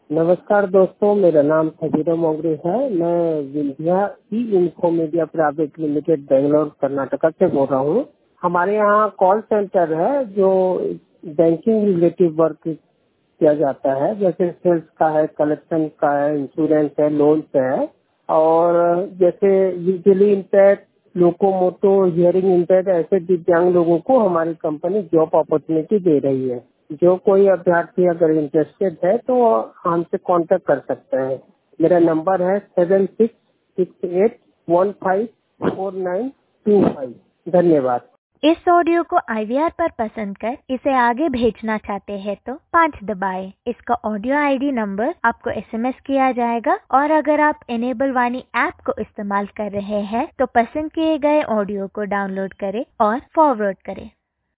नमस्कार दोस्तों, मेरा नाम खजीरो मोगरे है। मैं Vindhya E info media private limited Bangalore Karnataka से बोल रहा हूँ। हमारे यहाँ कॉल सेंटर है जो बैंकिंग रिलेटिव वर्क किया जाता है, जैसे सेल्स का है, कलेक्शन का है, इंश्योरेंस है, लोन है। और जैसे visually impaired, locomotor, hearing impaired ऐसे दिव्यांग लोगों को हमारी कंपनी जॉब अपॉर्चुनिटी दे रही है। जो कोई अभ्यर्थी अगर इंटरेस्टेड है तो हमसे कांटेक्ट कर सकते हैं। मेरा नंबर है 7668154925। धन्यवाद। इस ऑडियो को IVR पर पसंद कर इसे आगे भेजना चाहते हैं तो 5 दबाएं। इसका ऑडियो ID नंबर आपको SMS किया जाएगा और अगर आप इनेबल वाणी ऐप को इस्तेमाल कर रहे हैं तो पसंद किए गए ऑडियो को डाउनलोड करें और फॉरवर्ड करें।